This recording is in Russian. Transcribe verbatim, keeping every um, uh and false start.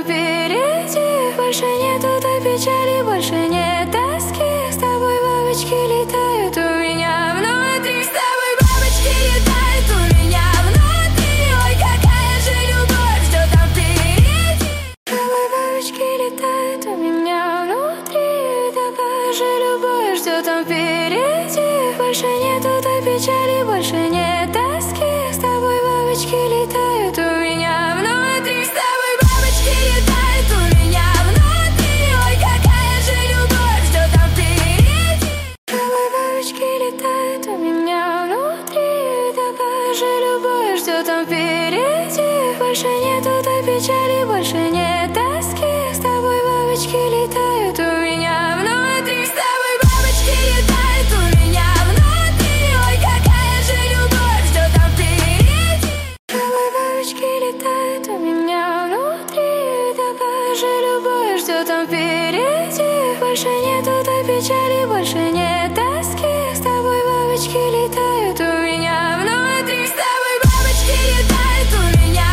там впереди. Больше нету той печали, больше нет тоски. С тобой бабочки летают у меня внутри. С тобой бабочки летают у меня внутри. Ой, какая же любовь ждет там впереди. С тобой бабочки летают у меня внутри. Такая же любовь ждет там впереди. Больше нету той печали, больше нет тоски. С тобой бабочки летают у меня внутри. С тобой бабочки летают у меня внутри. Ой, какая же любовь ждет там впереди. С тобой бабочки летают у меня внутри. Такая же любовь ждет там впереди. Больше нету той печали, больше нет тоски. С тобой бабочки летают у меня внутри. С тобой бабочки летают у меня внутри. Ой, какая же любовь ждет там впереди. С тобой бабочки летают у меня внутри. Такая же любовь ждет там впереди. Больше нету той печали, больше нет тоски.